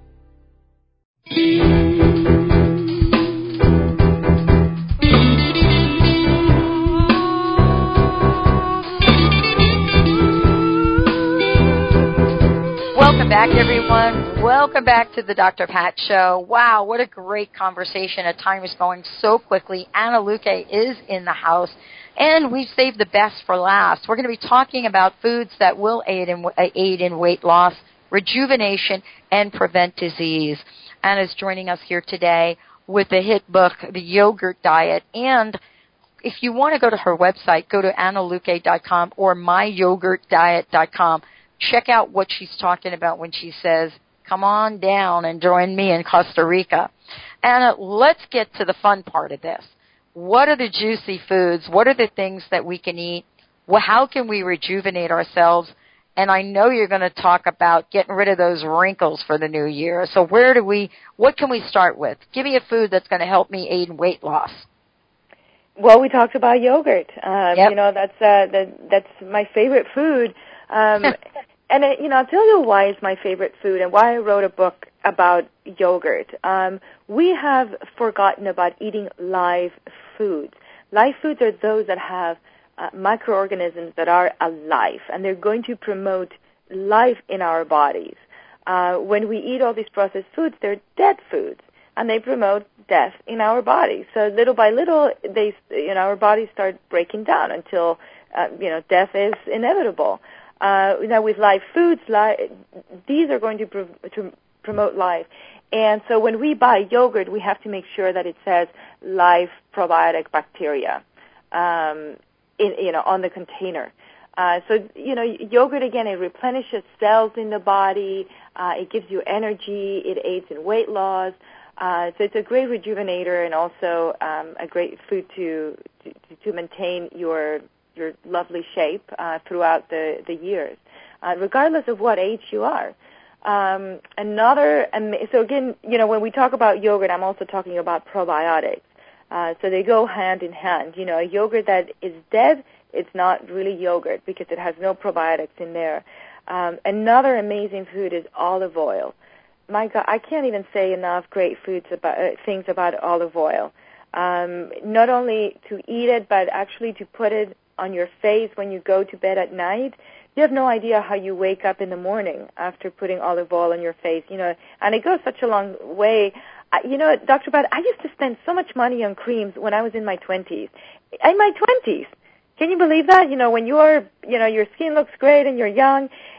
A: Welcome back, everyone. Welcome back to the Doctor Pat Show. Wow, what a great conversation. A time is going so quickly. Anna Luque is in the house, and we've saved the best for last. We're going to be talking about foods that will aid in, aid in weight loss, rejuvenation, and prevent disease. Anna's joining us here today with the hit book, The Yogurt Diet. And if you want to go to her website, go to anna luque dot com or my yogurt diet dot com. Check out what she's talking about when she says, come on down and join me in Costa Rica. Anna, let's get to the fun part of this. What are the juicy foods? What are the things that we can eat? Well, how can we rejuvenate ourselves? And I know you're going to talk about getting rid of those wrinkles for the new year. So where do we, what can we start with? Give me a food that's going to help me aid in weight loss.
B: Well, we talked about yogurt. Um,
A: yep.
B: You know, that's uh, that, that's my favorite food. Um, and, uh, you know, I'll tell you why it's my favorite food and why I wrote a book about yogurt. Um, we have forgotten about eating live foods. Live foods are those that have uh, microorganisms that are alive, and they're going to promote life in our bodies. Uh, when we eat all these processed foods, they're dead foods, and they promote death in our bodies. So little by little, they, you know, our bodies start breaking down until, uh, you know, death is inevitable. Uh, now with live foods, li- these are going to, pro- to promote life. And so when we buy yogurt, we have to make sure that it says live probiotic bacteria, um, in, you know, on the container. Uh, so, you know, yogurt, again, it replenishes cells in the body. Uh, it gives you energy. It aids in weight loss. Uh, so it's a great rejuvenator and also um, a great food to, to to maintain your your lovely shape uh, throughout the, the years, uh, regardless of what age you are. Um, another, um, so again, you know, when we talk about yogurt, I'm also talking about probiotics. Uh, so they go hand in hand. You know, a yogurt that is dead, it's not really yogurt because it has no probiotics in there. Um, another amazing food is olive oil. My God, I can't even say enough great foods about uh, things about olive oil. Um, not only to eat it, but actually to put it on your face when you go to bed at night. You have no idea how you wake up in the morning after putting olive oil on your face, you know, and it goes such a long way. I, you know, Doctor Pat, I used to spend so much money on creams when I was in my twenties. In my twenties. Can you believe that? You know, when you're, you know, your skin looks great and you're young,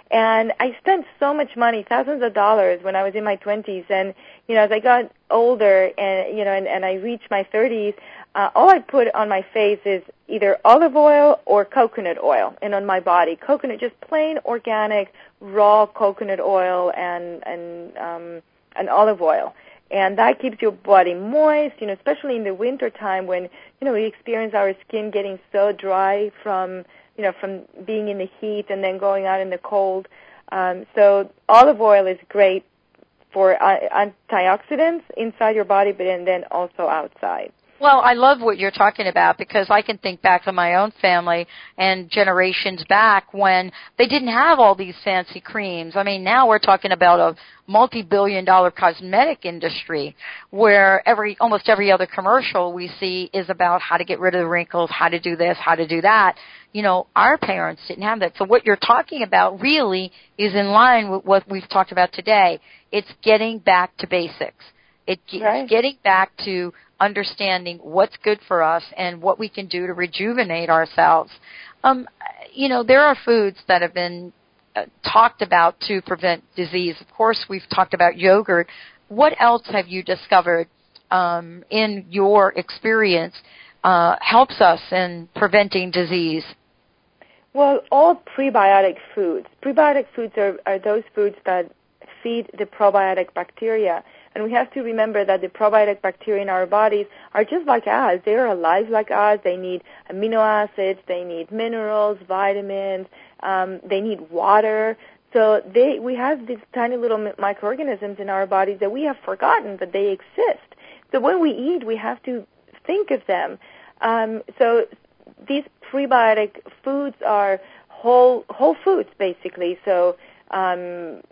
B: And I spent so much money, thousands of dollars, when I was in my twenties. And, you know, as I got older and, you know, and, and I reached my thirties, uh, all I put on my face is either olive oil or coconut oil, and on my body. Coconut, just plain organic, raw coconut oil and, and, um, and olive oil. And that keeps your body moist, you know, especially in the winter time when, you know, we experience our skin getting so dry from, you know, from being in the heat and then going out in the cold. Um, so olive oil is great for uh, antioxidants inside your body, but and then also outside.
A: Well, I love what you're talking about because I can think back to my own family and generations back when they didn't have all these fancy creams. I mean, now we're talking about a multi-billion dollar cosmetic industry where every almost every other commercial we see is about how to get rid of the wrinkles, how to do this, how to do that. You know, our parents didn't have that. So what you're talking about really is in line with what we've talked about today. It's getting back to basics. It's
B: right.
A: getting back to understanding what's good for us and what we can do to rejuvenate ourselves. Um, you know, there are foods that have been uh, talked about to prevent disease. Of course, we've talked about yogurt. What else have you discovered um, in your experience uh, helps us in preventing disease?
B: Well, all prebiotic foods. Prebiotic foods are, are those foods that feed the probiotic bacteria. And we have to remember that the probiotic bacteria in our bodies are just like us. They are alive like us. They need amino acids. They need minerals, vitamins. Um, they need water. So they, we have these tiny little microorganisms in our bodies that we have forgotten that they exist. So when we eat, we have to think of them. Um, so these prebiotic foods are whole whole foods, basically. So um,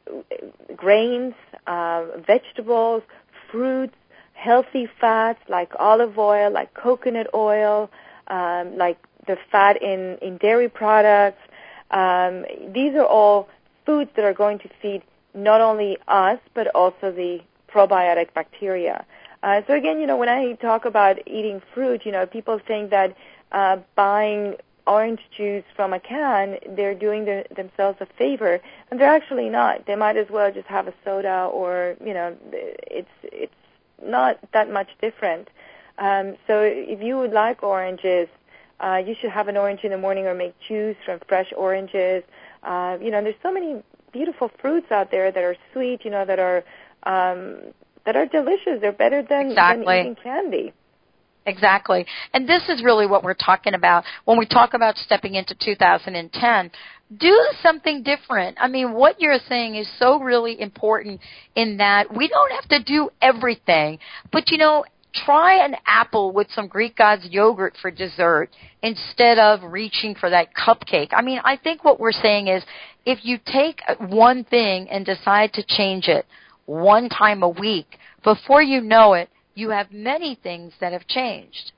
B: grains, uh, vegetables, fruits, healthy fats like olive oil, like coconut oil, um, like the fat in, in dairy products. Um, these are all foods that are going to feed not only us but also the probiotic bacteria. Uh, so again, you know, when I talk about eating fruit, you know, people think that uh, buying orange juice from a can, they're doing the, themselves a favor, and they're actually not. They might as well just have a soda, or you know, it's it's not that much different. Um, so if you would like oranges, uh, you should have an orange in the morning or make juice from fresh oranges. Uh, you know, there's so many beautiful fruits out there that are sweet, you know, that are um, that are delicious. They're better than,
A: exactly.
B: than eating candy.
A: Exactly. And this is really what we're talking about when we talk about stepping into two thousand ten. Do something different. I mean, what you're saying is so really important in that we don't have to do everything. But, you know, try an apple with some Greek God's yogurt for dessert instead of reaching for that cupcake. I mean, I think what we're saying is if you take one thing and decide to change it one time a week, before you know it, you have many things that have changed.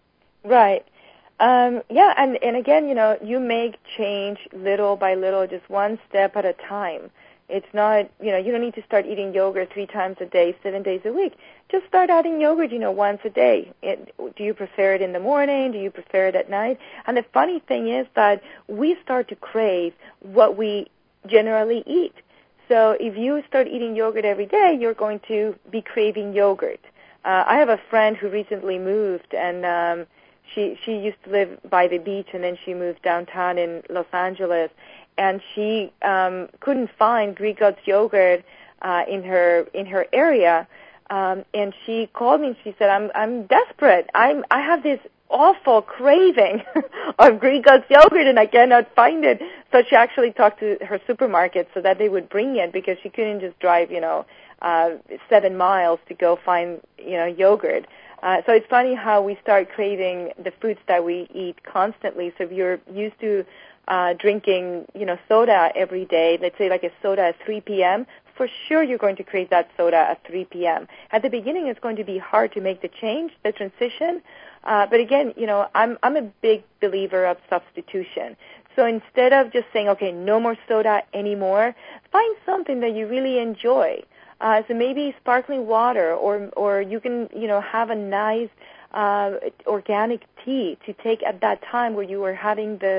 B: Right. Um, yeah, and, and again, you know, you make change little by little, just one step at a time. It's not, you know, you don't need to start eating yogurt three times a day, seven days a week. Just start adding yogurt, you know, once a day. It, do you prefer it in the morning? Do you prefer it at night? And the funny thing is that we start to crave what we generally eat. So if you start eating yogurt every day, you're going to be craving yogurt. Uh, I have a friend who recently moved, and um, she she used to live by the beach, and then she moved downtown in Los Angeles, and she um, couldn't find Greek God's yogurt uh, in her in her area, um, and she called me and she said, "I'm I'm desperate. I'm I have this awful craving of Greek God's yogurt, and I cannot find it." So she actually talked to her supermarket so that they would bring it because she couldn't just drive, you know. Uh, seven miles to go find, you know, yogurt. Uh, so it's funny how we start craving the foods that we eat constantly. So if you're used to uh, drinking, you know, soda every day, let's say like a soda at three p.m., for sure you're going to crave that soda at three p.m. At the beginning, it's going to be hard to make the change, the transition. Uh, but again, you know, I'm I'm a big believer of substitution. So instead of just saying, okay, no more soda anymore, find something that you really enjoy. Uh, so maybe sparkling water, or or you can, you know, have a nice uh, organic tea to take at that time where you are having the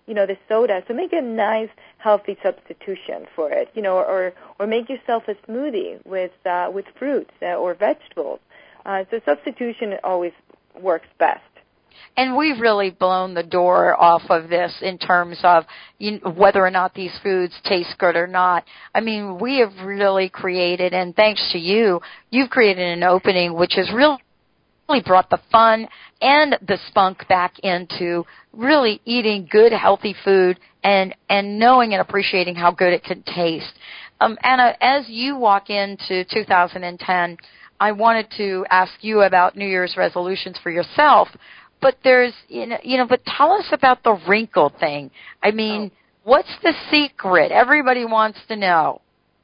B: you know, the soda. So make a nice, healthy substitution for it, you know, or or make yourself a smoothie with uh, with fruits uh, or vegetables. Uh, so substitution always works best.
A: And we've really blown the door off of this in terms of you know, whether or not these foods taste good or not. I mean, we have really created, and thanks to you, you've created an opening which has really brought the fun and the spunk back into really eating good, healthy food and, and knowing and appreciating how good it can taste. Um, Anna, as you walk into two thousand ten, I wanted to ask you about New Year's resolutions for yourself. But there's, you know, you know, but tell us about the wrinkle thing. I mean, oh. What's the secret? Everybody wants to know.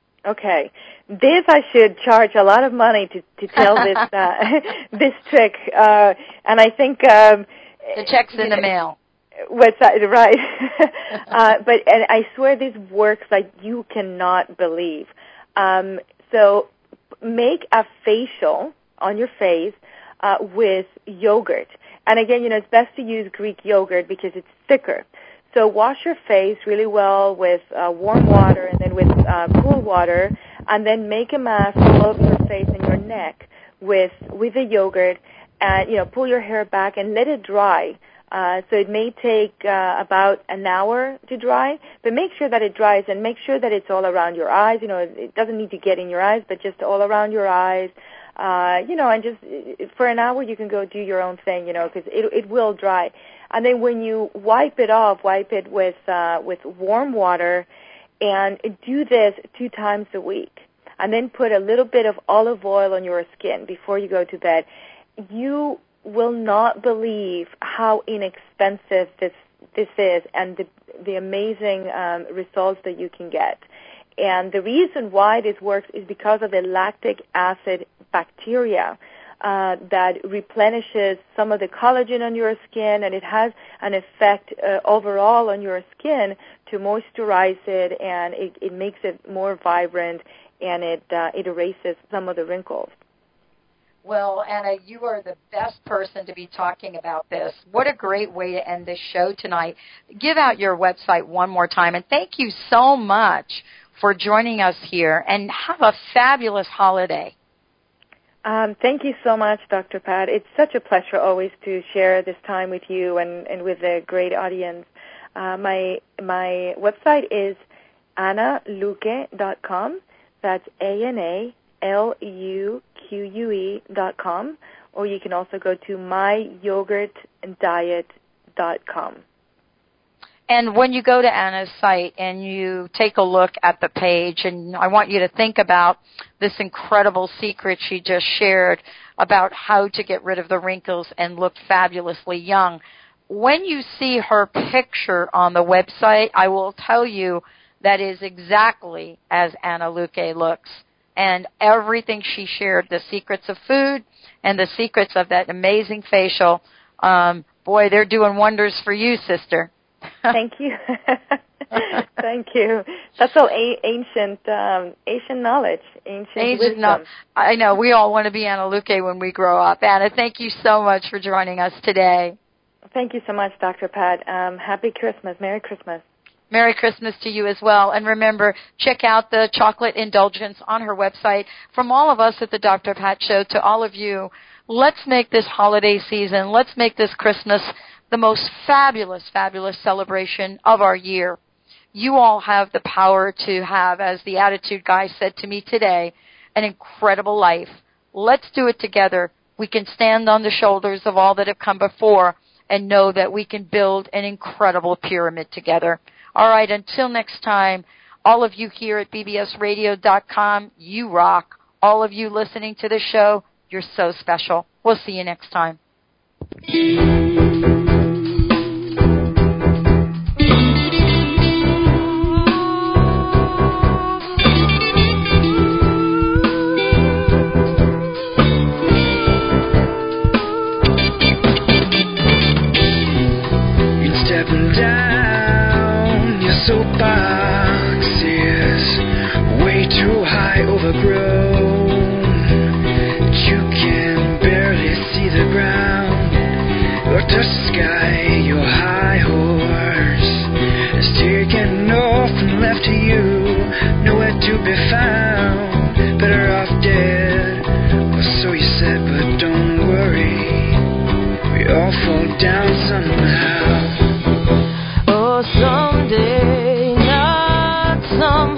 B: Okay. This I should charge a lot of money to, to tell this uh, this trick, uh, and I think um,
A: the check's in the mail.
B: What's that? Right? uh, but and I swear this works like you cannot believe. Um, so make a facial on your face uh, with yogurt. And again, you know, it's best to use Greek yogurt because it's thicker. So wash your face really well with uh, warm water and then with uh, cool water, and then make a mask all over your face and your neck with with the yogurt. And you know, pull your hair back and let it dry. Uh, so it may take uh, about an hour to dry, but make sure that it dries and make sure that it's all around your eyes. You know, it doesn't need to get in your eyes, but just all around your eyes. Uh, you know, and just for an hour you can go do your own thing, you know, because it it will dry. And then when you wipe it off, wipe it with uh, with warm water, and do this two times a week. And then put a little bit of olive oil on your skin before you go to bed. You will not believe how inexpensive this this is, and the the amazing um, results that you can get. And the reason why this works is because of the lactic acid bacteria uh, that replenishes some of the collagen on your skin, and it has an effect uh, overall on your skin to moisturize it, and it, it makes it more vibrant, and it uh, it erases some of the wrinkles.
A: Well, Anna, you are the best person to be talking about this. What a great way to end this show tonight. Give out your website one more time, and thank you so much for joining us here, and have a fabulous holiday.
B: Um, thank you so much, Doctor Pat. It's such a pleasure always to share this time with you and, and with a great audience. Uh, my my website is anna luque dot com. That's A N A L U Q U E dot com. Or you can also go to my yogurt diet dot com.
A: And when you go to Anna's site and you take a look at the page, and I want you to think about this incredible secret she just shared about how to get rid of the wrinkles and look fabulously young. When you see her picture on the website, I will tell you that is exactly as Anna Luque looks. And everything she shared, the secrets of food and the secrets of that amazing facial, um, boy, they're doing wonders for you, sister.
B: Thank you. Thank you. That's all a- ancient um, ancient knowledge, ancient,
A: ancient
B: wisdom.
A: No- I know. We all want to be Anna Luque when we grow up. Anna, thank you so much for joining us today.
B: Thank you so much, Doctor Pat. Um, happy Christmas. Merry Christmas.
A: Merry Christmas to you as well. And remember, check out the chocolate indulgence on her website. From all of us at the Doctor Pat Show to all of you, let's make this holiday season, let's make this Christmas the most fabulous, fabulous celebration of our year. You all have the power to have, as the Attitude Guy said to me today, an incredible life. Let's do it together. We can stand on the shoulders of all that have come before and know that we can build an incredible pyramid together. All right, until next time, all of you here at B B S radio dot com, you rock. All of you listening to the show, you're so special. We'll see you next time.
K: Stepping down, your soapbox is way too high, overgrown. You can barely see the ground or touch the sky, your high horse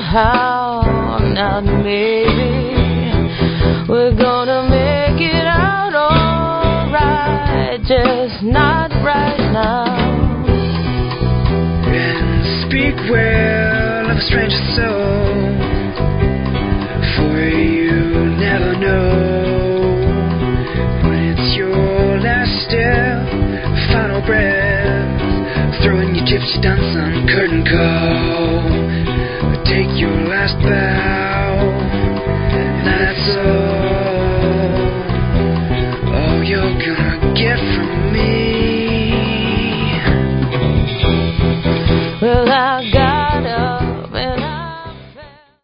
P: somehow. Now maybe we're gonna make it out alright, just not right now.
K: And speak well of a stranger soul, for you never know when it's your last step, final breath, throwing your gypsy dance on curtain call. Take your last bow.